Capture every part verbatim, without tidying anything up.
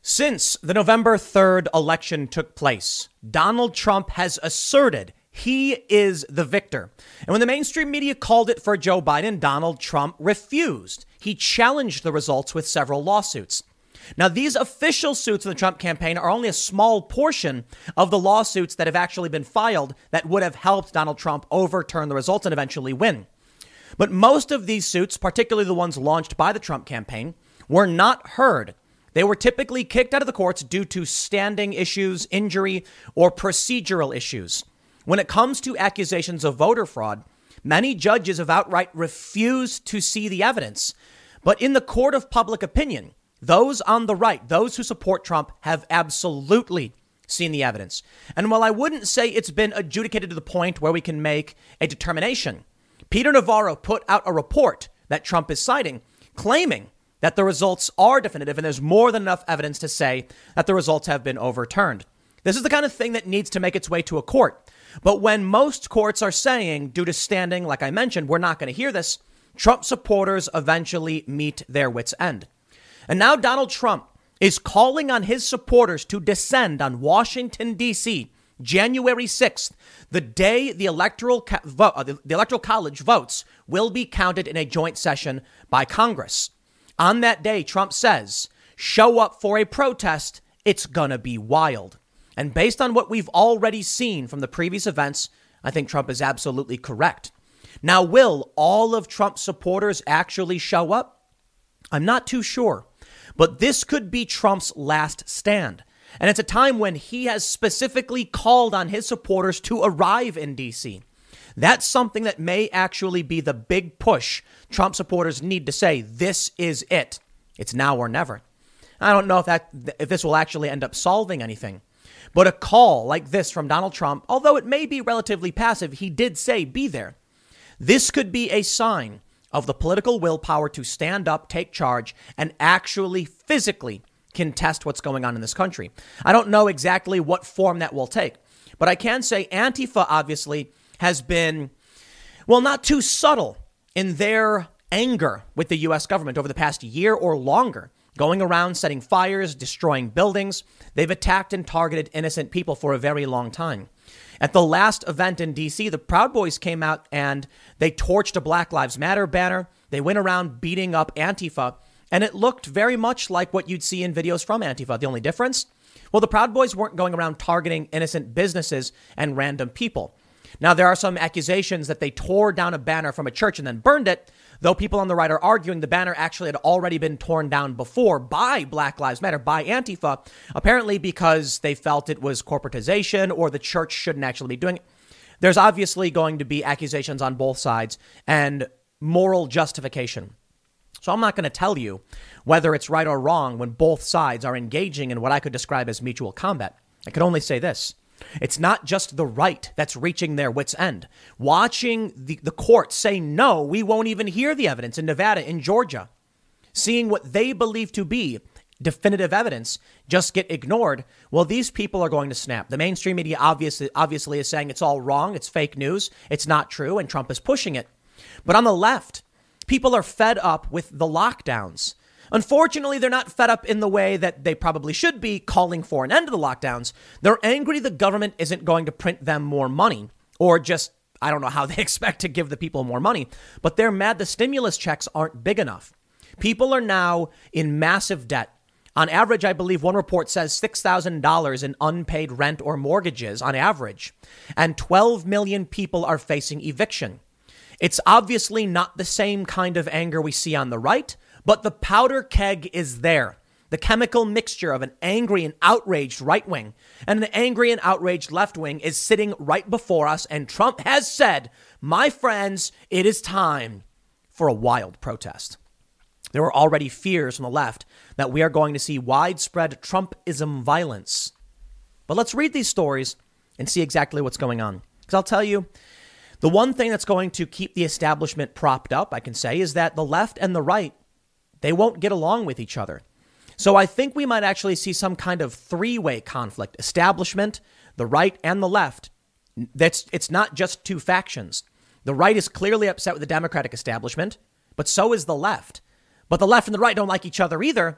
Since the November third election took place, Donald Trump has asserted he is the victor. And when the mainstream media called it for Joe Biden, Donald Trump refused. He challenged the results with several lawsuits. Now, these official suits of the Trump campaign are only a small portion of the lawsuits that have actually been filed that would have helped Donald Trump overturn the results and eventually win. But most of these suits, particularly the ones launched by the Trump campaign, were not heard. They were typically kicked out of the courts due to standing issues, injury, or procedural issues. When it comes to accusations of voter fraud, many judges have outright refused to see the evidence. But in the court of public opinion, those on the right, those who support Trump, have absolutely seen the evidence. And while I wouldn't say it's been adjudicated to the point where we can make a determination, Peter Navarro put out a report that Trump is citing, claiming that the results are definitive and there's more than enough evidence to say that the results have been overturned. This is the kind of thing that needs to make its way to a court. But when most courts are saying, due to standing, like I mentioned, we're not going to hear this, Trump supporters eventually meet their wits' end. And now Donald Trump is calling on his supporters to descend on Washington, D C, January sixth, the day the electoral co- vote, uh, the, the electoral college votes will be counted in a joint session by Congress. On that day, Trump says, show up for a protest. It's going to be wild. And based on what we've already seen from the previous events, I think Trump is absolutely correct. Now, will all of Trump's supporters actually show up? I'm not too sure, but this could be Trump's last stand. And it's a time when he has specifically called on his supporters to arrive in D C. That's something that may actually be the big push Trump supporters need to say, this is it. It's now or never. I don't know if that if this will actually end up solving anything. But a call like this from Donald Trump, although it may be relatively passive, he did say be there. This could be a sign of the political willpower to stand up, take charge, and actually physically contest what's going on in this country. I don't know exactly what form that will take, but I can say Antifa obviously has been, well, not too subtle in their anger with the U S government over the past year or longer, going around setting fires, destroying buildings. They've attacked and targeted innocent people for a very long time. At the last event in D C, the Proud Boys came out and they torched a Black Lives Matter banner. They went around beating up Antifa, and it looked very much like what you'd see in videos from Antifa. The only difference? Well, the Proud Boys weren't going around targeting innocent businesses and random people. Now, there are some accusations that they tore down a banner from a church and then burned it, though people on the right are arguing the banner actually had already been torn down before by Black Lives Matter, by Antifa, apparently because they felt it was corporatization or the church shouldn't actually be doing it. There's obviously going to be accusations on both sides and moral justification. So I'm not going to tell you whether it's right or wrong when both sides are engaging in what I could describe as mutual combat. I could only say this. It's not just the right that's reaching their wits' end. Watching the, the court say, no, we won't even hear the evidence in Nevada, in Georgia, seeing what they believe to be definitive evidence just get ignored. Well, these people are going to snap. The mainstream media obviously, obviously is saying it's all wrong. It's fake news. It's not true. And Trump is pushing it. But on the left, people are fed up with the lockdowns. Unfortunately, they're not fed up in the way that they probably should be, calling for an end to the lockdowns. They're angry the government isn't going to print them more money, or just, I don't know how they expect to give the people more money, but they're mad the stimulus checks aren't big enough. People are now in massive debt. On average, I believe one report says six thousand dollars in unpaid rent or mortgages on average, and twelve million people are facing eviction. It's obviously not the same kind of anger we see on the right, but the powder keg is there. The chemical mixture of an angry and outraged right wing and an angry and outraged left wing is sitting right before us. And Trump has said, my friends, it is time for a wild protest. There were already fears from the left that we are going to see widespread Trumpism violence. But let's read these stories and see exactly what's going on. Because I'll tell you, the one thing that's going to keep the establishment propped up, I can say, is that the left and the right, they won't get along with each other. So I think we might actually see some kind of three-way conflict. Establishment, the right, and the left. That's it's not just two factions. The right is clearly upset with the Democratic establishment, but so is the left. But the left and the right don't like each other either.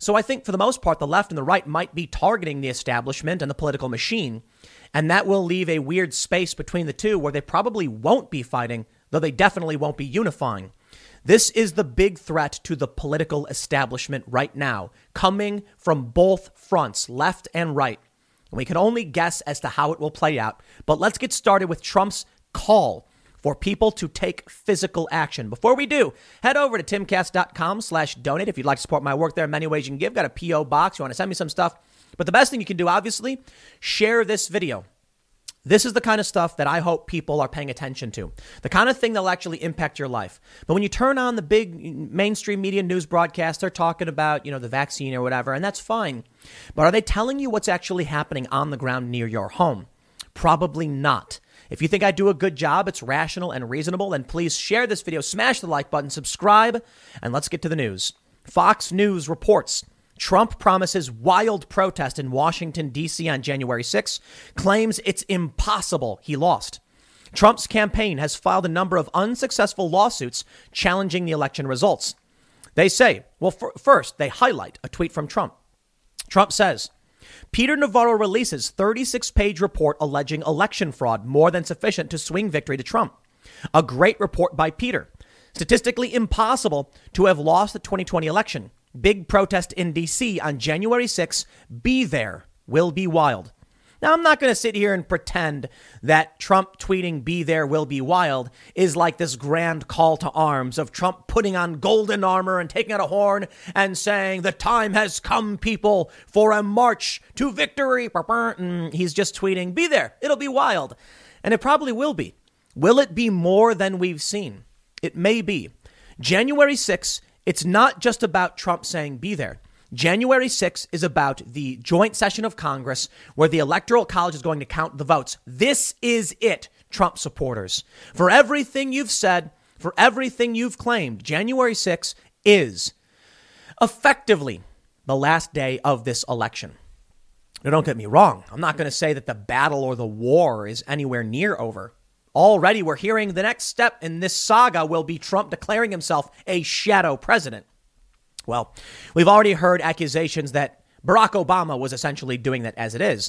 So I think for the most part, the left and the right might be targeting the establishment and the political machine. And that will leave a weird space between the two where they probably won't be fighting, though they definitely won't be unifying. This is the big threat to the political establishment right now, coming from both fronts, left and right. And we can only guess as to how it will play out. But let's get started with Trump's call for people to take physical action. Before we do, head over to timcast.com slash donate. If you'd like to support my work, there are many ways you can give. Got a P O box. You want to send me some stuff. But the best thing you can do, obviously, share this video. This is the kind of stuff that I hope people are paying attention to, the kind of thing that'll actually impact your life. But when you turn on the big mainstream media news broadcast, they're talking about, you know, the vaccine or whatever, and that's fine. But are they telling you what's actually happening on the ground near your home? Probably not. If you think I do a good job, it's rational and reasonable, then please share this video, smash the like button, subscribe, and let's get to the news. Fox News reports Trump promises wild protest in Washington, D C on January sixth, claims it's impossible he lost. Trump's campaign has filed a number of unsuccessful lawsuits challenging the election results. They say, well, f- first, they highlight a tweet from Trump. Trump says, Peter Navarro releases thirty-six page report alleging election fraud, more than sufficient to swing victory to Trump. A great report by Peter. Statistically impossible to have lost the twenty twenty election. Big protest in D C on January sixth. Be there. Will be wild. Now, I'm not going to sit here and pretend that Trump tweeting be there will be wild is like this grand call to arms of Trump putting on golden armor and taking out a horn and saying the time has come, people, for a march to victory. And he's just tweeting, be there. It'll be wild. And it probably will be. Will it be more than we've seen? It may be. January sixth, it's not just about Trump saying be there. January sixth is about the joint session of Congress where the Electoral College is going to count the votes. This is it, Trump supporters. For everything you've said, for everything you've claimed, January sixth is effectively the last day of this election. Now, don't get me wrong. I'm not going to say that the battle or the war is anywhere near over. Already, we're hearing the next step in this saga will be Trump declaring himself a shadow president. Well, we've already heard accusations that Barack Obama was essentially doing that as it is.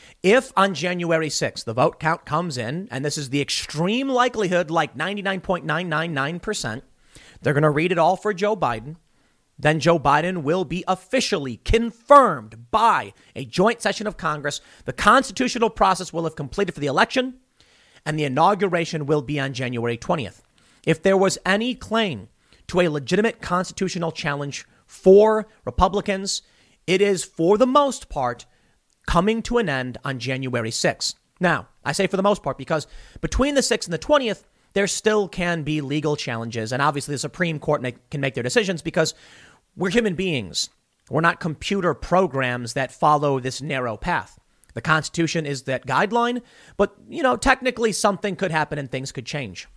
If on January sixth, the vote count comes in, and this is the extreme likelihood, like ninety-nine point nine nine nine percent, they're going to read it all for Joe Biden. Then Joe Biden will be officially confirmed by a joint session of Congress. The constitutional process will have completed for the election, and the inauguration will be on January twentieth. If there was any claim to a legitimate constitutional challenge for Republicans, it is, for the most part, coming to an end on January sixth. Now, I say for the most part because between the sixth and the twentieth, there still can be legal challenges. And obviously, the Supreme Court make, can make their decisions because we're human beings. We're not computer programs that follow this narrow path. The Constitution is that guideline, but, you know, technically something could happen and things could change.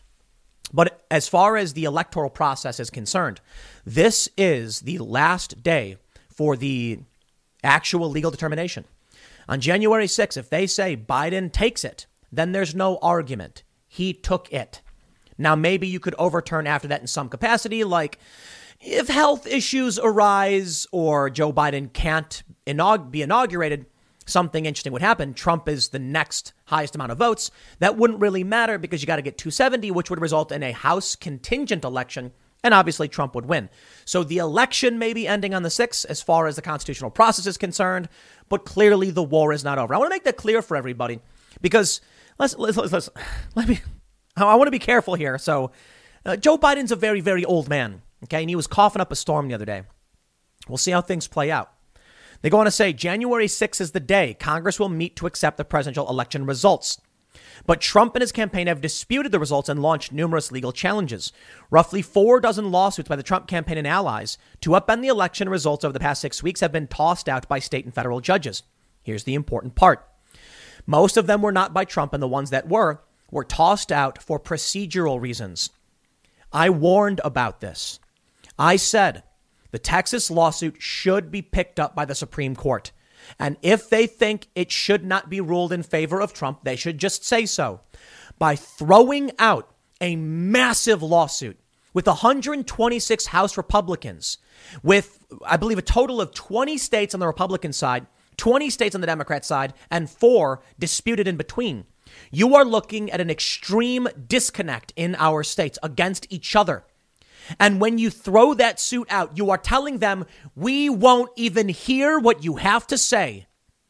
But as far as the electoral process is concerned, this is the last day for the actual legal determination. On January sixth, if they say Biden takes it, then there's no argument. He took it. Now, maybe you could overturn after that in some capacity, like if health issues arise or Joe Biden can't inaug- be inaugurated, something interesting would happen. Trump is the next highest amount of votes. That wouldn't really matter because you got to get two seventy, which would result in a House contingent election. And obviously Trump would win. So the election may be ending on the sixth as far as the constitutional process is concerned. But clearly the war is not over. I want to make that clear for everybody because let's, let's, let's, let's let me I want to be careful here. So uh, Joe Biden's a very, very old man. OK, and he was coughing up a storm the other day. We'll see how things play out. They go on to say January sixth is the day Congress will meet to accept the presidential election results. But Trump and his campaign have disputed the results and launched numerous legal challenges. Roughly four dozen lawsuits by the Trump campaign and allies to upend the election results over the past six weeks have been tossed out by state and federal judges. Here's the important part. Most of them were not by Trump, and the ones that were, were tossed out for procedural reasons. I warned about this. I said the Texas lawsuit should be picked up by the Supreme Court. And if they think it should not be ruled in favor of Trump, they should just say so. By throwing out a massive lawsuit with one hundred twenty-six House Republicans, with I believe, a total of twenty states on the Republican side, twenty states on the Democrat side, and four disputed in between. You are looking at an extreme disconnect in our states against each other. And when you throw that suit out, you are telling them, we won't even hear what you have to say.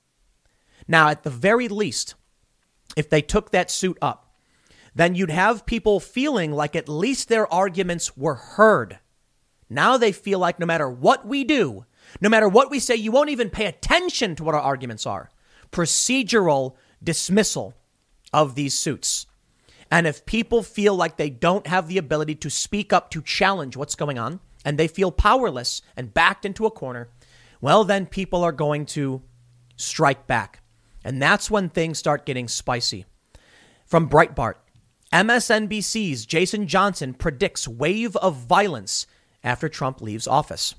Now, at the very least, if they took that suit up, then you'd have people feeling like at least their arguments were heard. Now they feel like no matter what we do, no matter what we say, you won't even pay attention to what our arguments are. Procedural dismissal of these suits. And if people feel like they don't have the ability to speak up to challenge what's going on, and they feel powerless and backed into a corner, well, then people are going to strike back. And that's when things start getting spicy. From Breitbart, M S N B C's Jason Johnson predicts wave of violence after Trump leaves office.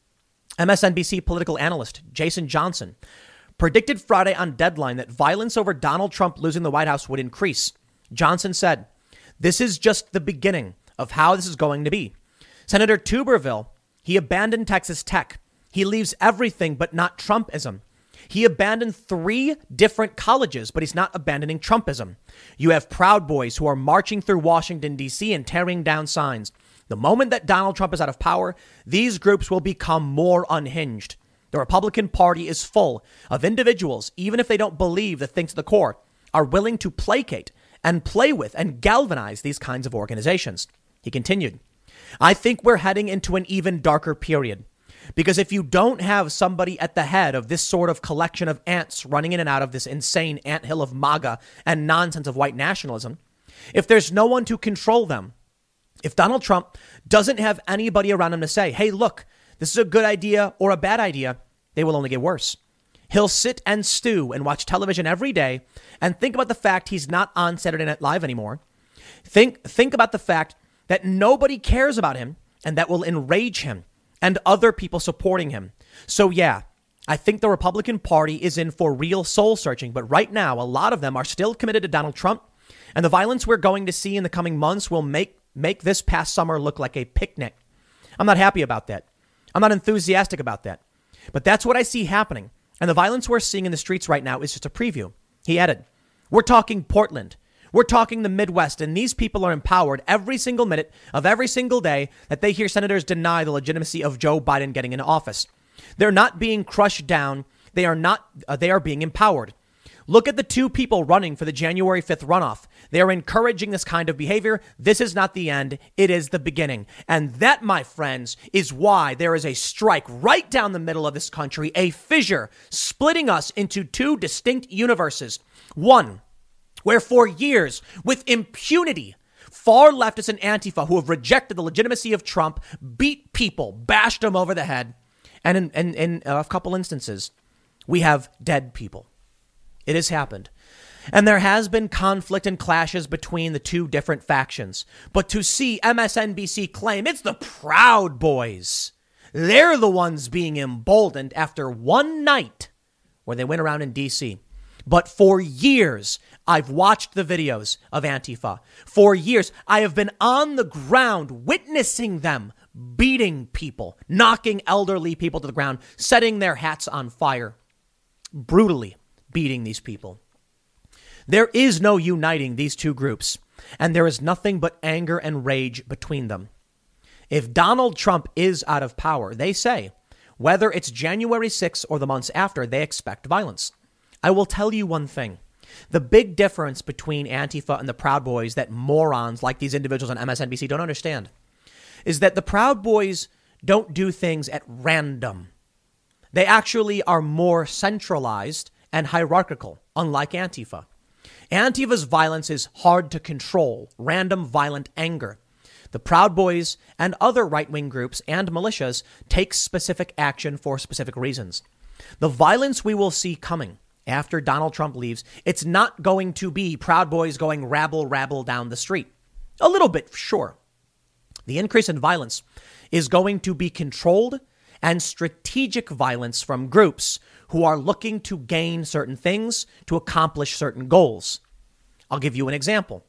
M S N B C political analyst Jason Johnson predicted Friday on Deadline that violence over Donald Trump losing the White House would increase. Johnson said, "This is just the beginning of how this is going to be. Senator Tuberville, he abandoned Texas Tech. He leaves everything but not Trumpism. He abandoned three different colleges, but he's not abandoning Trumpism. You have Proud Boys who are marching through Washington, D C and tearing down signs. The moment that Donald Trump is out of power, these groups will become more unhinged. The Republican Party is full of individuals, even if they don't believe the things at the core, are willing to placate and play with and galvanize these kinds of organizations." He continued, "I think we're heading into an even darker period. Because if you don't have somebody at the head of this sort of collection of ants running in and out of this insane anthill of MAGA and nonsense of white nationalism, if there's no one to control them, if Donald Trump doesn't have anybody around him to say, hey, look, this is a good idea or a bad idea, they will only get worse. He'll sit and stew and watch television every day and think about the fact he's not on Saturday Night Live anymore. Think, think about the fact that nobody cares about him, and that will enrage him and other people supporting him. So, yeah, I think the Republican Party is in for real soul searching. But right now, a lot of them are still committed to Donald Trump. And the violence we're going to see in the coming months will make make this past summer look like a picnic. I'm not happy about that. I'm not enthusiastic about that. But that's what I see happening. And the violence we're seeing in the streets right now is just a preview. He added, we're talking Portland. We're talking the Midwest, and these people are empowered every single minute of every single day that they hear senators deny the legitimacy of Joe Biden getting into office. They're not being crushed down. They are not. Uh, they are being empowered. Look at the two people running for the January fifth runoff. They are encouraging this kind of behavior. This is not the end. It is the beginning. And that, my friends, is why there is a strike right down the middle of this country, a fissure splitting us into two distinct universes. One, where for years, with impunity, far leftists and Antifa who have rejected the legitimacy of Trump beat people, bashed them over the head. And in, in, in a couple instances, we have dead people. It has happened. And there has been conflict and clashes between the two different factions. But to see M S N B C claim it's the Proud Boys, they're the ones being emboldened after one night where they went around in D C. But for years, I've watched the videos of Antifa. For years, I have been on the ground witnessing them beating people, knocking elderly people to the ground, setting their hats on fire, brutally beating these people. There is no uniting these two groups, and there is nothing but anger and rage between them. If Donald Trump is out of power, they say, whether it's January sixth or the months after, they expect violence. I will tell you one thing. The big difference between Antifa and the Proud Boys that morons like these individuals on M S N B C don't understand is that the Proud Boys don't do things at random. They actually are more centralized and hierarchical, unlike Antifa. Antifa's violence is hard to control, random violent anger. The Proud Boys and other right-wing groups and militias take specific action for specific reasons. The violence we will see coming after Donald Trump leaves, it's not going to be Proud Boys going rabble, rabble down the street. A little bit, sure. The increase in violence is going to be controlled and strategic violence from groups who are looking to gain certain things to accomplish certain goals. I'll give you an example.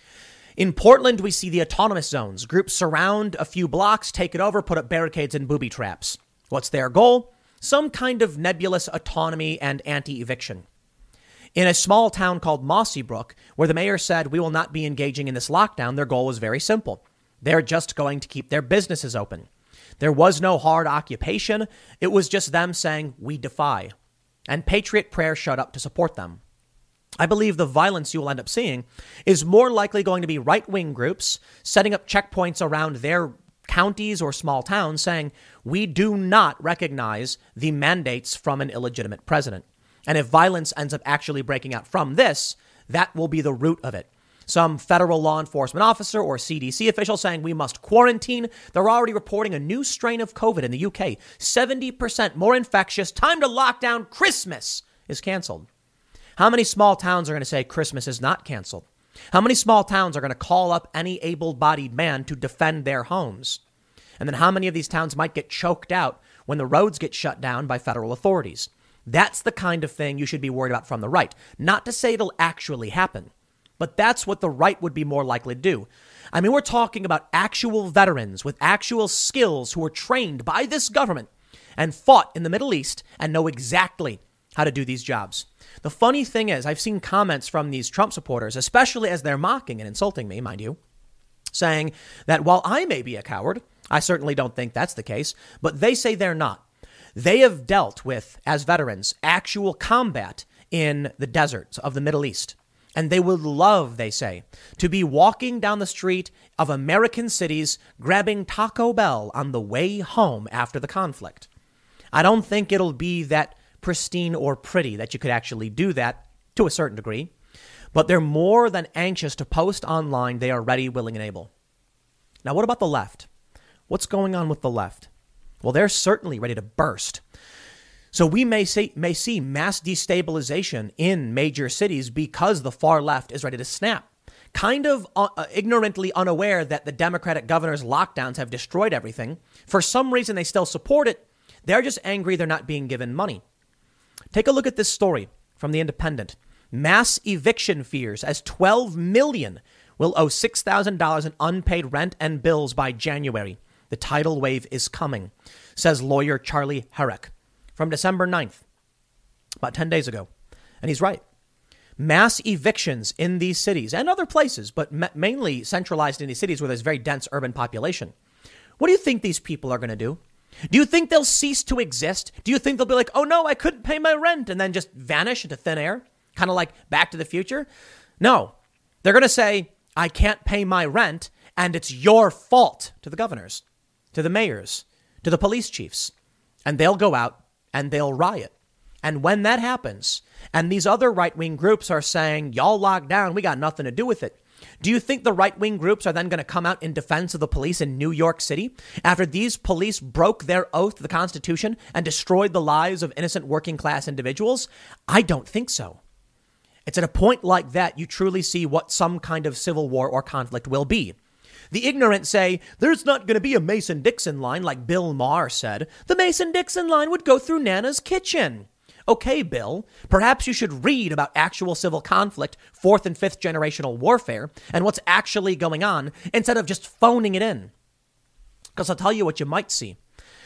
In Portland, we see the autonomous zones. Groups surround a few blocks, take it over, put up barricades and booby traps. What's their goal? Some kind of nebulous autonomy and anti-eviction. In a small town called Mossybrook, where the mayor said we will not be engaging in this lockdown, their goal was very simple. They're just going to keep their businesses open. There was no hard occupation. It was just them saying, we defy. And Patriot Prayer showed up to support them. I believe the violence you will end up seeing is more likely going to be right-wing groups setting up checkpoints around their counties or small towns saying, we do not recognize the mandates from an illegitimate president. And if violence ends up actually breaking out from this, that will be the root of it. Some federal law enforcement officer or C D C official saying we must quarantine. They're already reporting a new strain of COVID in the U K, seventy percent more infectious. Time to lock down. Christmas is canceled. How many small towns are going to say Christmas is not canceled? How many small towns are going to call up any able-bodied man to defend their homes? And then how many of these towns might get choked out when the roads get shut down by federal authorities? That's the kind of thing you should be worried about from the right. Not to say it'll actually happen, but that's what the right would be more likely to do. I mean, we're talking about actual veterans with actual skills who were trained by this government and fought in the Middle East and know exactly how to do these jobs. The funny thing is, I've seen comments from these Trump supporters, especially as they're mocking and insulting me, mind you, saying that while I may be a coward, I certainly don't think that's the case, but they say they're not. They have dealt with, as veterans, actual combat in the deserts of the Middle East. And they would love, they say, to be walking down the street of American cities, grabbing Taco Bell on the way home after the conflict. I don't think it'll be that pristine or pretty that you could actually do that to a certain degree. But they're more than anxious to post online. They are ready, willing, and able. Now, what about the left? What's going on with the left? Well, they're certainly ready to burst. So we may see, may see mass destabilization in major cities because the far left is ready to snap. Kind of uh, ignorantly unaware that the Democratic governor's lockdowns have destroyed everything. For some reason, they still support it. They're just angry they're not being given money. Take a look at this story from The Independent. Mass eviction fears as twelve million will owe six thousand dollars in unpaid rent and bills by January. The tidal wave is coming, says lawyer Charlie Herrick from December ninth, about ten days ago. And he's right. Mass evictions in these cities and other places, but ma- mainly centralized in these cities where there's very dense urban population. What do you think these people are going to do? Do you think they'll cease to exist? Do you think they'll be like, oh, no, I couldn't pay my rent and then just vanish into thin air? Kind of like Back to the Future? No, they're going to say, I can't pay my rent and it's your fault to the governors, to the mayors, to the police chiefs. And they'll go out and they'll riot. And when that happens, and these other right-wing groups are saying, y'all locked down, we got nothing to do with it. Do you think the right-wing groups are then going to come out in defense of the police in New York City after these police broke their oath to the Constitution and destroyed the lives of innocent working-class individuals? I don't think so. It's at a point like that you truly see what some kind of civil war or conflict will be. The ignorant say, there's not going to be a Mason-Dixon line like Bill Maher said. The Mason-Dixon line would go through Nana's kitchen. Okay, Bill, perhaps you should read about actual civil conflict, fourth and fifth generational warfare, and what's actually going on instead of just phoning it in. Because I'll tell you what you might see.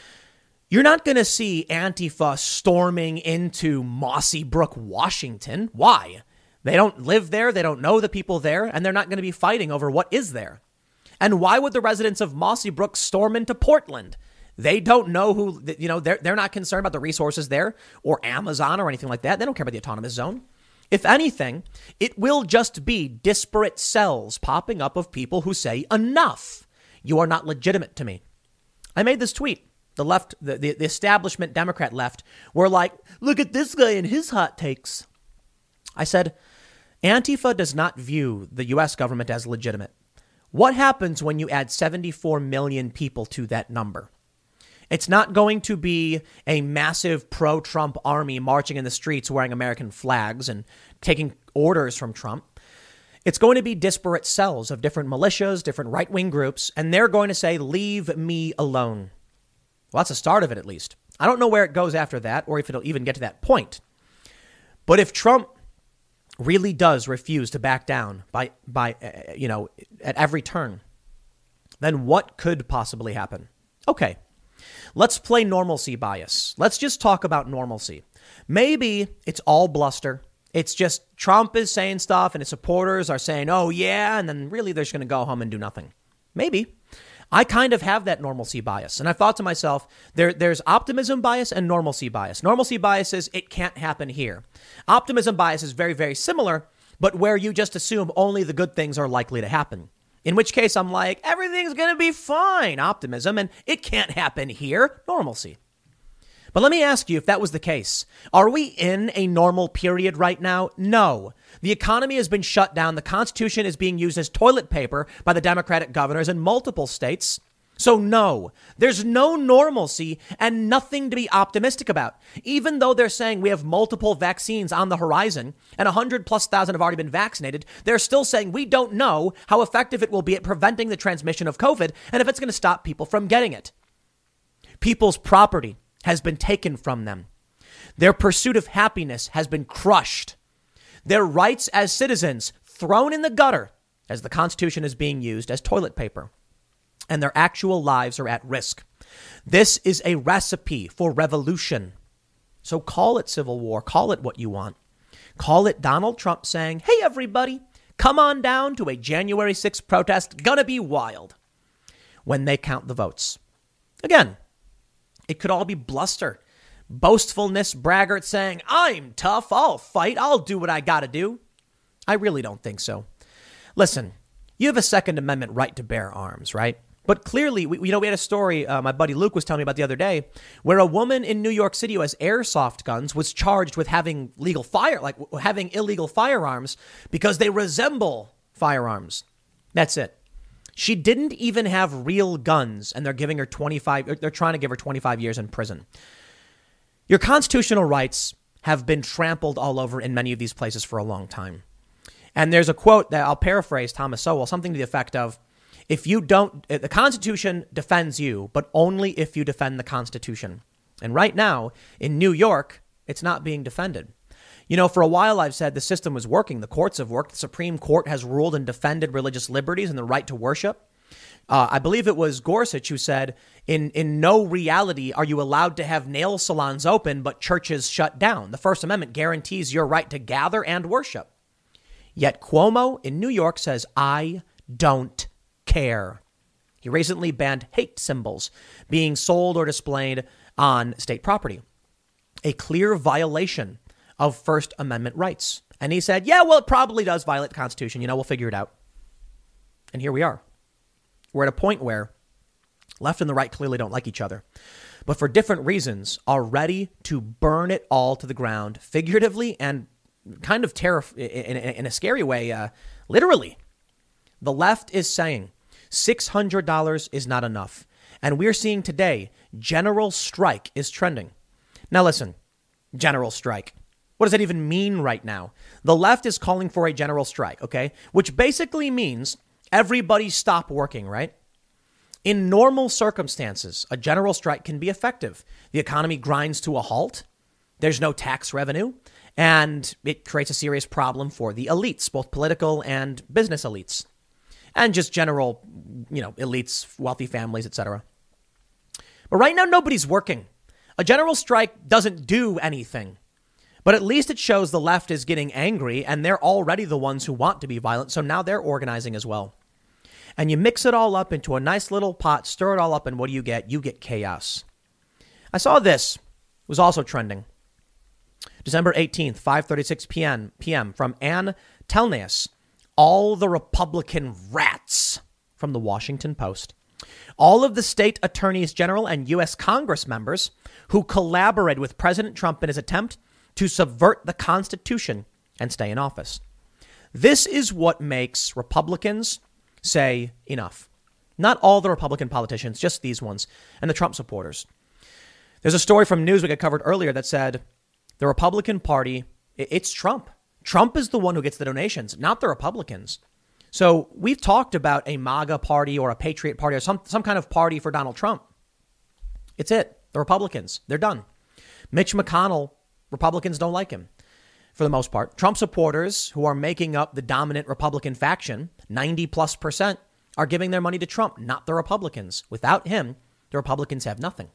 You're not going to see Antifa storming into Mossybrook, Washington. Why? They don't live there. They don't know the people there, and they're not going to be fighting over what is there. And why would the residents of Mossybrook storm into Portland? They don't know who, you know, they're, they're not concerned about the resources there or Amazon or anything like that. They don't care about the autonomous zone. If anything, it will just be disparate cells popping up of people who say, enough. You are not legitimate to me. I made this tweet. The left, the, the, the establishment Democrat left were like, look at this guy and his hot takes. I said, Antifa does not view the U S government as legitimate. What happens when you add seventy-four million people to that number? It's not going to be a massive pro-Trump army marching in the streets wearing American flags and taking orders from Trump. It's going to be disparate cells of different militias, different right-wing groups, and they're going to say, leave me alone. Well, that's the start of it, at least. I don't know where it goes after that or if it'll even get to that point. But if Trump really does refuse to back down by, by uh, you know, at every turn, then what could possibly happen? Okay. Let's play normalcy bias. Let's just talk about normalcy. Maybe it's all bluster. It's just Trump is saying stuff and his supporters are saying, oh, yeah. And then really they're just going to go home and do nothing. Maybe. I kind of have that normalcy bias. And I thought to myself, there, there's optimism bias and normalcy bias. Normalcy bias is it can't happen here. Optimism bias is very, very similar, but where you just assume only the good things are likely to happen. In which case I'm like, everything's going to be fine. Optimism, and it can't happen here. Normalcy. But let me ask you, if that was the case, are we in a normal period right now? No. The economy has been shut down. The Constitution is being used as toilet paper by the Democratic governors in multiple states. So no, there's no normalcy and nothing to be optimistic about. Even though they're saying we have multiple vaccines on the horizon and one hundred plus thousand have already been vaccinated, they're still saying we don't know how effective it will be at preventing the transmission of COVID and if it's going to stop people from getting it. People's property has been taken from them. Their pursuit of happiness has been crushed. Their rights as citizens thrown in the gutter as the Constitution is being used as toilet paper. And their actual lives are at risk. This is a recipe for revolution. So call it civil war. Call it what you want. Call it Donald Trump saying, hey, everybody, come on down to a January sixth protest. Gonna be wild when they count the votes. Again, it could all be bluster, boastfulness, braggart saying, I'm tough, I'll fight, I'll do what I got to do. I really don't think so. Listen, you have a Second Amendment right to bear arms, right? But clearly, we, you know, we had a story uh, my buddy Luke was telling me about the other day where a woman in New York City who has airsoft guns was charged with having legal fire, like having illegal firearms because they resemble firearms. That's it. She didn't even have real guns, and they're giving her twenty-five. They're trying to give her twenty-five years in prison. Your constitutional rights have been trampled all over in many of these places for a long time. And there's a quote that I'll paraphrase Thomas Sowell, something to the effect of, if you don't, the Constitution defends you, but only if you defend the Constitution. And right now in New York, it's not being defended. You know, for a while, I've said the system was working. The courts have worked. The Supreme Court has ruled and defended religious liberties and the right to worship. Uh, I believe it was Gorsuch who said, in, in no reality are you allowed to have nail salons open, but churches shut down. The First Amendment guarantees your right to gather and worship. Yet Cuomo in New York says, I don't care. He recently banned hate symbols being sold or displayed on state property. A clear violation of First Amendment rights. And he said, yeah, well, it probably does violate the Constitution. You know, we'll figure it out. And here we are. We're at a point where left and the right clearly don't like each other, but for different reasons are ready to burn it all to the ground, figuratively and kind of terrif- in, in, in a scary way, uh, literally. The left is saying six hundred dollars is not enough. And we're seeing today, general strike is trending. Now, listen, general strike. What does that even mean right now? The left is calling for a general strike, okay? Which basically means everybody stop working, right? In normal circumstances, a general strike can be effective. The economy grinds to a halt. There's no tax revenue. And it creates a serious problem for the elites, both political and business elites. And just general, you know, elites, wealthy families, et cetera. But right now, nobody's working. A general strike doesn't do anything. But at least it shows the left is getting angry and they're already the ones who want to be violent. So now they're organizing as well. And you mix it all up into a nice little pot, stir it all up, and what do you get? You get chaos. I saw this. It was also trending. December eighteenth, five thirty-six p.m. p.m. from Ann Telnius. All the Republican rats from the Washington Post. All of the state attorneys general and U S Congress members who collaborated with President Trump in his attempt to subvert the Constitution and stay in office. This is what makes Republicans say enough. Not all the Republican politicians, just these ones and the Trump supporters. There's a story from Newsweek I covered earlier that said the Republican Party, it's Trump. Trump is the one who gets the donations, not the Republicans. So we've talked about a MAGA party or a Patriot party or some, some kind of party for Donald Trump. It's it. The Republicans, they're done. Mitch McConnell, Republicans don't like him for the most part. Trump supporters who are making up the dominant Republican faction, ninety plus percent, are giving their money to Trump, not the Republicans. Without him, The Republicans have nothing.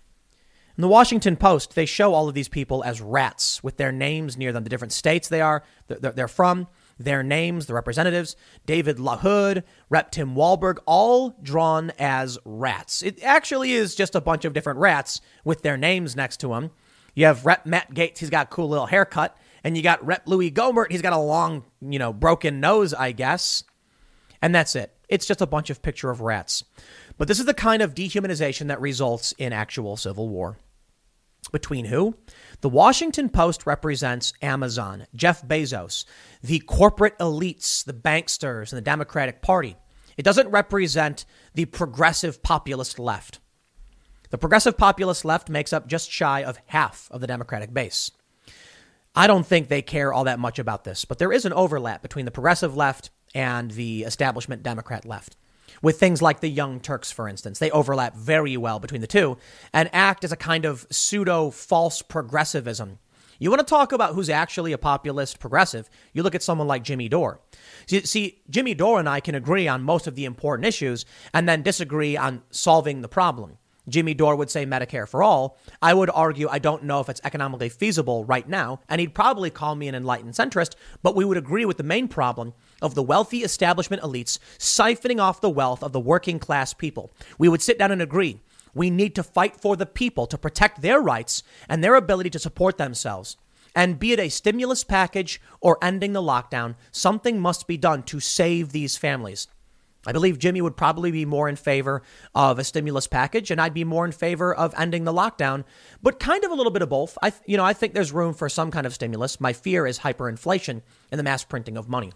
In the Washington Post, they show all of these people as rats with their names near them, the different states they are, they're from, their names, the representatives, David LaHood, Representative Tim Walberg, all drawn as rats. It actually is just a bunch of different rats with their names next to them. You have Representative Matt Gaetz, he's got a cool little haircut, and you got Representative Louis Gohmert, he's got a long, you know, broken nose, I guess. And that's it. It's just a bunch of picture of rats. But this is the kind of dehumanization that results in actual civil war. Between who? The Washington Post represents Amazon, Jeff Bezos, the corporate elites, the banksters, and the Democratic Party. It doesn't represent the progressive populist left. The progressive populist left makes up just shy of half of the Democratic base. I don't think they care all that much about this, but there is an overlap between the progressive left and the establishment Democrat left. With things like the Young Turks, for instance, they overlap very well between the two and act as a kind of pseudo false progressivism. You want to talk about who's actually a populist progressive? You look at someone like Jimmy Dore. See, see, Jimmy Dore and I can agree on most of the important issues and then disagree on solving the problem. Jimmy Dore would say Medicare for all. I would argue I don't know if it's economically feasible right now, and he'd probably call me an enlightened centrist, but we would agree with the main problem of the wealthy establishment elites siphoning off the wealth of the working class people. We would sit down and agree we need to fight for the people to protect their rights and their ability to support themselves. And be it a stimulus package or ending the lockdown, something must be done to save these families. I believe Jimmy would probably be more in favor of a stimulus package, and I'd be more in favor of ending the lockdown, but kind of a little bit of both. I, you know, I think there's room for some kind of stimulus. My fear is hyperinflation and the mass printing of money.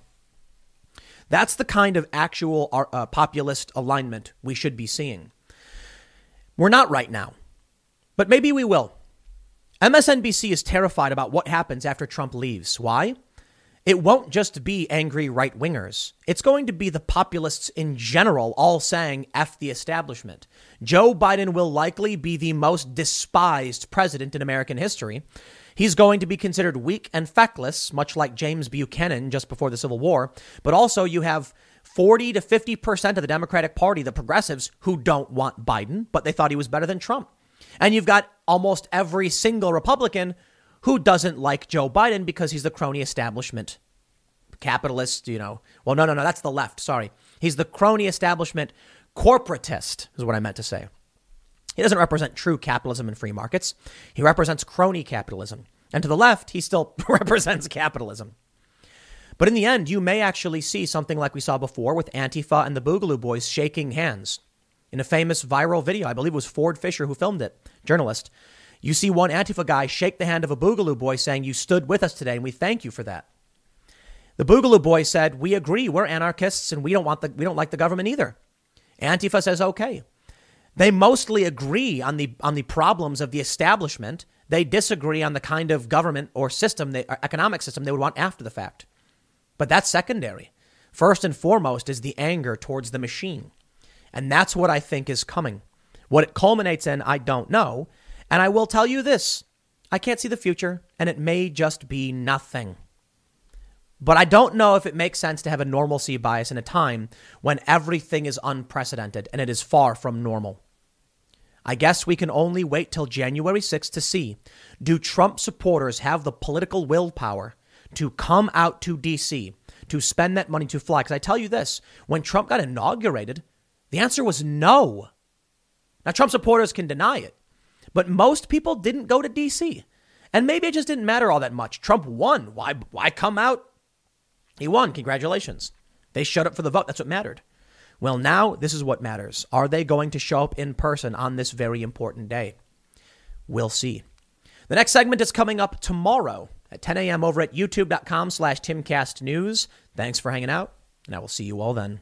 That's the kind of actual uh, populist alignment we should be seeing. We're not right now, but maybe we will. M S N B C is terrified about what happens after Trump leaves. Why? It won't just be angry right wingers. It's going to be the populists in general all saying F the establishment. Joe Biden will likely be the most despised president in American history. He's going to be considered weak and feckless, much like James Buchanan just before the Civil War. But also you have forty to fifty percent of the Democratic Party, the progressives, who don't want Biden, but they thought he was better than Trump. And you've got almost every single Republican who doesn't like Joe Biden because he's the crony establishment capitalist, you know. Well, no, no, no, that's the left. Sorry. He's the crony establishment corporatist is what I meant to say. He doesn't represent true capitalism and free markets. He represents crony capitalism. And to the left, he still represents capitalism. But in the end, you may actually see something like we saw before with Antifa and the Boogaloo Boys shaking hands. In a famous viral video, I believe it was Ford Fisher who filmed it, journalist. You see one Antifa guy shake the hand of a Boogaloo Boy saying, "You stood with us today and we thank you for that." The Boogaloo Boy said, "We agree, we're anarchists and we don't want the we don't like the government either." Antifa says, "Okay." They mostly agree on the on the problems of the establishment. They disagree on the kind of government or system, they, or economic system they would want after the fact. But that's secondary. First and foremost is the anger towards the machine. And that's what I think is coming. What it culminates in, I don't know. And I will tell you this, I can't see the future, and it may just be nothing. But I don't know if it makes sense to have a normalcy bias in a time when everything is unprecedented and it is far from normal. I guess we can only wait till January sixth to see, do Trump supporters have the political willpower to come out to D C, to spend that money to fly? Because I tell you this, when Trump got inaugurated, the answer was no. Now, Trump supporters can deny it. But most people didn't go to D C. And maybe it just didn't matter all that much. Trump won. Why, why come out? He won. Congratulations. They showed up for the vote. That's what mattered. Well, now this is what matters. Are they going to show up in person on this very important day? We'll see. The next segment is coming up tomorrow at ten a.m. over at youtube.com slash timcastnews. Thanks for hanging out, and I will see you all then.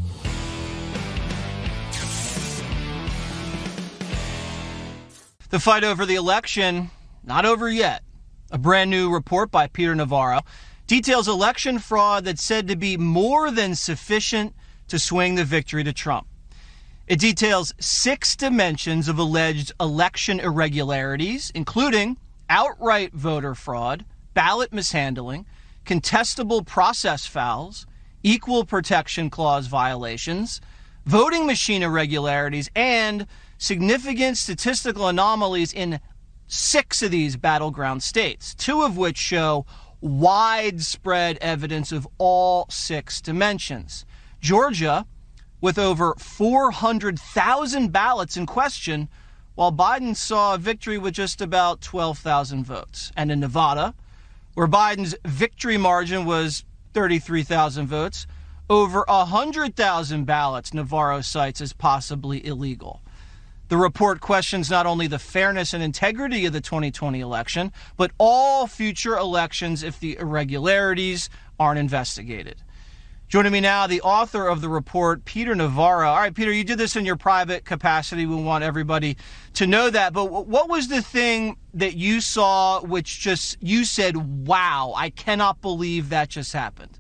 The fight over the election, not over yet. A brand new report by Peter Navarro details election fraud that's said to be more than sufficient to swing the victory to Trump. It details six dimensions of alleged election irregularities, including outright voter fraud, ballot mishandling, contestable process fouls, equal protection clause violations, voting machine irregularities, and significant statistical anomalies in six of these battleground states, two of which show widespread evidence of all six dimensions. Georgia, with over four hundred thousand ballots in question, while Biden saw a victory with just about twelve thousand votes. And in Nevada, where Biden's victory margin was thirty-three thousand votes, over one hundred thousand ballots Navarro cites as possibly illegal. The report questions not only the fairness and integrity of the twenty twenty election, but all future elections if the irregularities aren't investigated. Joining me now, the author of the report, Peter Navarro. All right, Peter, you did this in your private capacity. We want everybody to know that. But what was the thing that you saw which just, you said, wow, I cannot believe that just happened?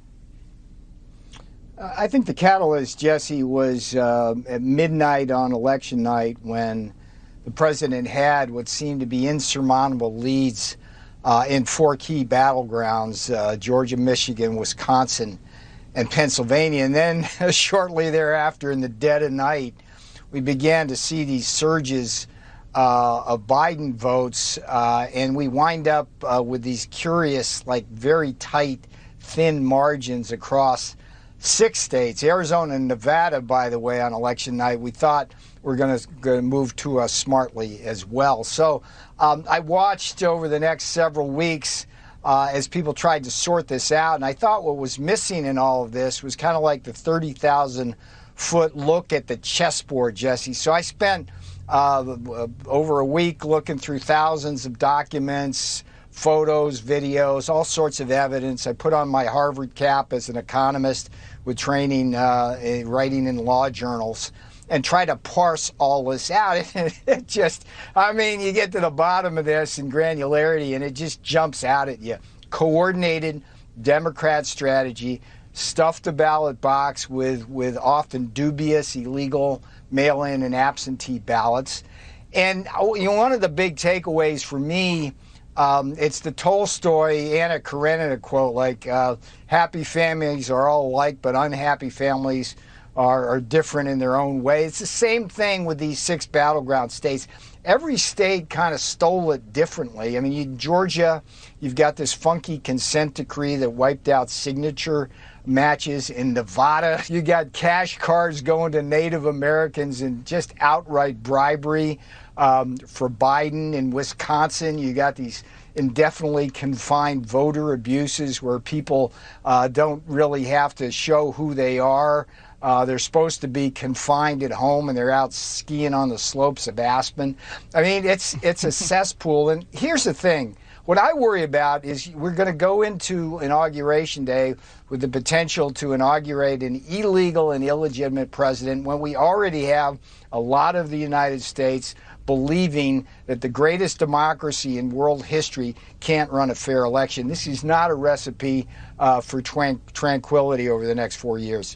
I think the catalyst, Jesse, was uh, at midnight on election night when the president had what seemed to be insurmountable leads uh, in four key battlegrounds, uh, Georgia, Michigan, Wisconsin, and Pennsylvania. And then shortly thereafter, in the dead of night, we began to see these surges uh, of Biden votes, uh, and we wind up uh, with these curious, like very tight, thin margins across six states. Arizona and Nevada, by the way, on election night, we thought we're going to move to us smartly as well. So um, I watched over the next several weeks uh, as people tried to sort this out, and I thought what was missing in all of this was kind of like the thirty thousand foot look at the chessboard, Jesse. So I spent uh, over a week looking through thousands of documents, photos, videos, all sorts of evidence. I put on my Harvard cap as an economist with training uh, writing in law journals and try to parse all this out. And it just, I mean, you get to the bottom of this in granularity and it just jumps out at you. Coordinated Democrat strategy, stuffed the ballot box with, with often dubious, illegal mail-in and absentee ballots. And you know, one of the big takeaways for me, Um, it's the Tolstoy, Anna Karenina quote, like, uh, happy families are all alike, but unhappy families are, are different in their own way. It's the same thing with these six battleground states. Every state kind of stole it differently. I mean, you, Georgia, you've got this funky consent decree that wiped out signature matches. In Nevada, you got cash cards going to Native Americans and just outright bribery. Um, for Biden. In Wisconsin, you got these indefinitely confined voter abuses where people uh, don't really have to show who they are. Uh, they're supposed to be confined at home and they're out skiing on the slopes of Aspen. I mean, it's it's a cesspool. And here's the thing. What I worry about is we're going to go into Inauguration Day with the potential to inaugurate an illegal and illegitimate president when we already have a lot of the United States believing that the greatest democracy in world history can't run a fair election. This is not a recipe uh, for tran- tranquility over the next four years.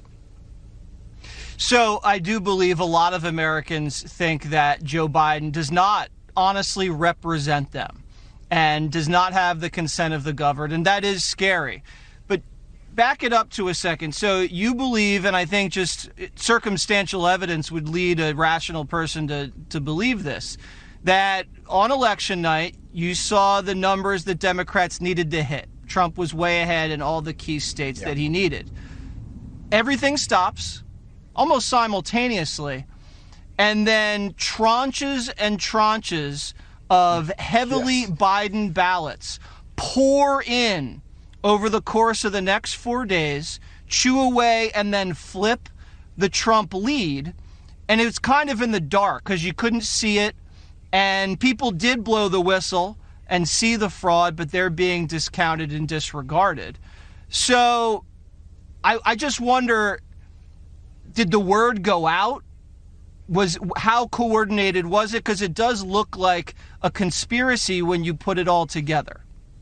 So I do believe a lot of Americans think that Joe Biden does not honestly represent them and does not have the consent of the governed, and that is scary. But back it up to a second. So you believe, and I think just circumstantial evidence would lead a rational person to, to believe this, that on election night, you saw the numbers that Democrats needed to hit. Trump was way ahead in all the key states yeah. that he needed. Everything stops almost simultaneously, and then tranches and tranches of heavily yes. Biden ballots pour in over the course of the next four days, chew away, and then flip the Trump lead. And it was kind of in the dark because you couldn't see it. And people did blow the whistle and see the fraud, but they're being discounted and disregarded. So I, I just wonder, did the word go out? Was how coordinated was it? Because it does look like a conspiracy when you put it all together.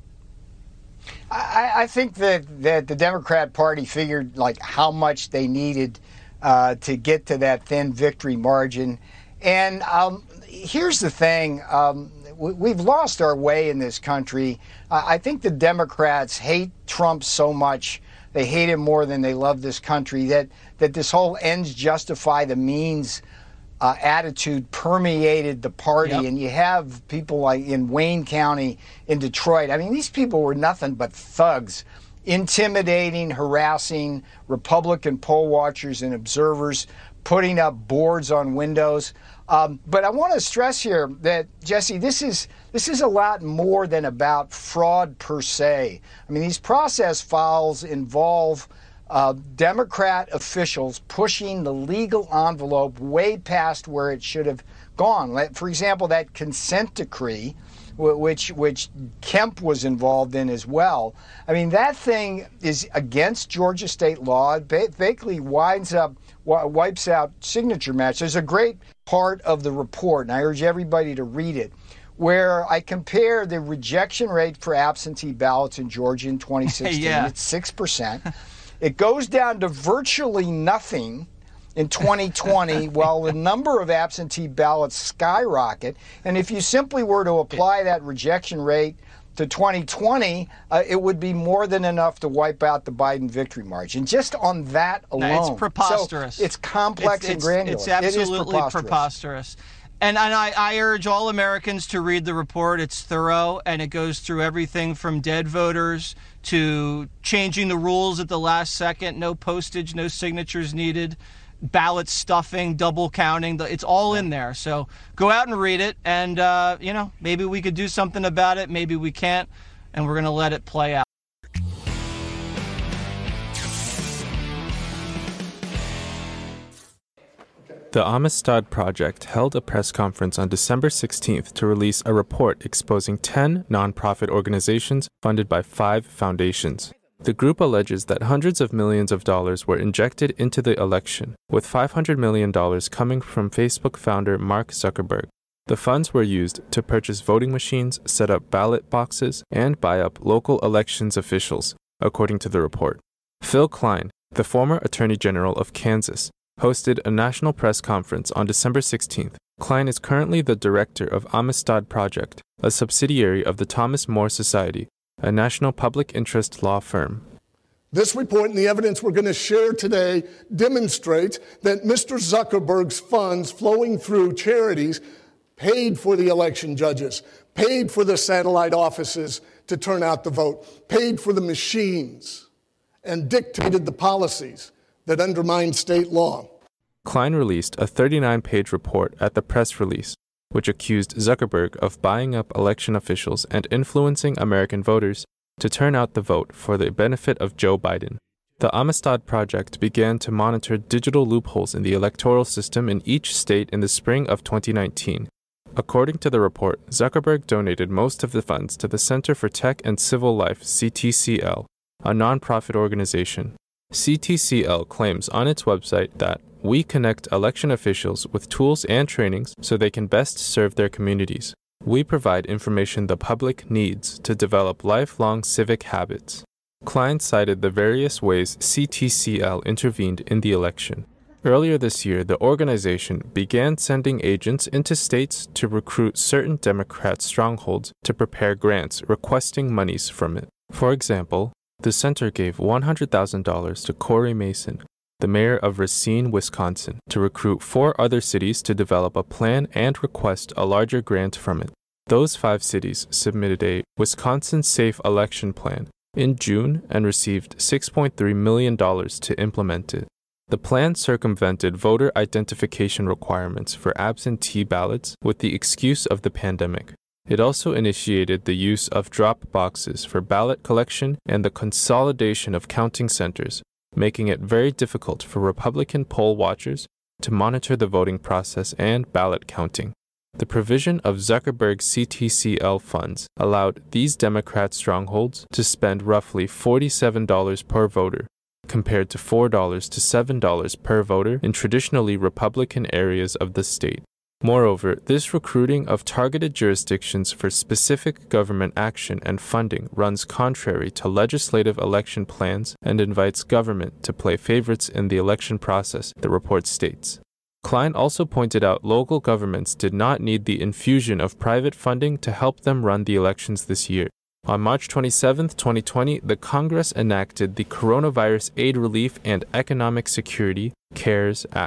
I, I think that, that the Democrat Party figured like how much they needed uh, to get to that thin victory margin. And um, here's the thing. Um, we, we've lost our way in this country. Uh, I think the Democrats hate Trump so much. They hate him more than they love this country. That, that this whole ends justify the means uh, attitude permeated the party. Yep. And you have people like in Wayne County in Detroit. I mean, these people were nothing but thugs, intimidating, harassing Republican poll watchers and observers, putting up boards on windows. Um, but I want to stress here that, Jesse, this is this is a lot more than about fraud per se. I mean, these process files involve uh, Democrat officials pushing the legal envelope way past where it should have gone. For example, that consent decree, which which Kemp was involved in as well. I mean, that thing is against Georgia state law. It basically winds up, wipes out signature match. There's a great part of the report, and I urge everybody to read it, where I compare the rejection rate for absentee ballots in Georgia in twenty sixteen. Yeah. It's six percent. It goes down to virtually nothing in twenty twenty, while the number of absentee ballots skyrocket. And if you simply were to apply that rejection rate to twenty twenty, uh, it would be more than enough to wipe out the Biden victory margin. Just on that alone. No, it's preposterous. So it's complex it's, and granular. It's absolutely it is preposterous. preposterous. And, and I, I urge all Americans to read the report. It's thorough, and it goes through everything from dead voters to changing the rules at the last second, no postage, no signatures needed, ballot stuffing, double counting. It's all in there. So go out and read it, and, uh, you know, maybe we could do something about it. Maybe we can't, and we're going to let it play out. The Amistad Project held a press conference on December sixteenth to release a report exposing ten nonprofit organizations funded by five foundations. The group alleges that hundreds of millions of dollars were injected into the election, with five hundred million dollars coming from Facebook founder Mark Zuckerberg. The funds were used to purchase voting machines, set up ballot boxes, and buy up local elections officials, according to the report. Phil Klein, the former Attorney General of Kansas, hosted a national press conference on December sixteenth. Klein is currently the director of Amistad Project, a subsidiary of the Thomas More Society, a national public interest law firm. This report and the evidence we're going to share today demonstrates that Mister Zuckerberg's funds flowing through charities paid for the election judges, paid for the satellite offices to turn out the vote, paid for the machines, and dictated the policies that undermine state law. Klein released a thirty-nine page report at the press release, which accused Zuckerberg of buying up election officials and influencing American voters to turn out the vote for the benefit of Joe Biden. The Amistad Project began to monitor digital loopholes in the electoral system in each state in the spring of twenty nineteen. According to the report, Zuckerberg donated most of the funds to the Center for Tech and Civil Life, C T C L, a nonprofit organization. C T C L claims on its website that we connect election officials with tools and trainings so they can best serve their communities. We provide information the public needs to develop lifelong civic habits. Klein cited the various ways C T C L intervened in the election. Earlier this year, the organization began sending agents into states to recruit certain Democrat strongholds to prepare grants requesting monies from it. For example, the center gave one hundred thousand dollars to Corey Mason, the mayor of Racine, Wisconsin, to recruit four other cities to develop a plan and request a larger grant from it. Those five cities submitted a Wisconsin Safe Election Plan in June and received six point three million dollars to implement it. The plan circumvented voter identification requirements for absentee ballots with the excuse of the pandemic. It also initiated the use of drop boxes for ballot collection and the consolidation of counting centers, making it very difficult for Republican poll watchers to monitor the voting process and ballot counting. The provision of Zuckerberg's C T C L funds allowed these Democrat strongholds to spend roughly forty-seven dollars per voter, compared to four dollars to seven dollars per voter in traditionally Republican areas of the state. Moreover, this recruiting of targeted jurisdictions for specific government action and funding runs contrary to legislative election plans and invites government to play favorites in the election process, the report states. Klein also pointed out local governments did not need the infusion of private funding to help them run the elections this year. On March twenty-seventh, twenty twenty, the Congress enacted the Coronavirus Aid Relief and Economic Security (CARES) Act.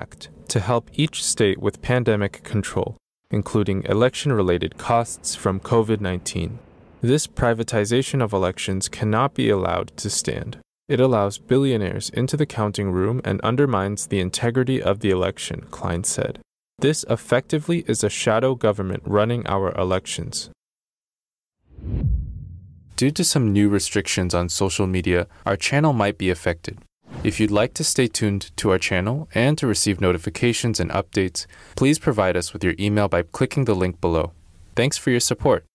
to help each state with pandemic control, including election-related costs from covid nineteen. This privatization of elections cannot be allowed to stand. It allows billionaires into the counting room and undermines the integrity of the election, Klein said. This effectively is a shadow government running our elections. Due to some new restrictions on social media, our channel might be affected. If you'd like to stay tuned to our channel and to receive notifications and updates, please provide us with your email by clicking the link below. Thanks for your support.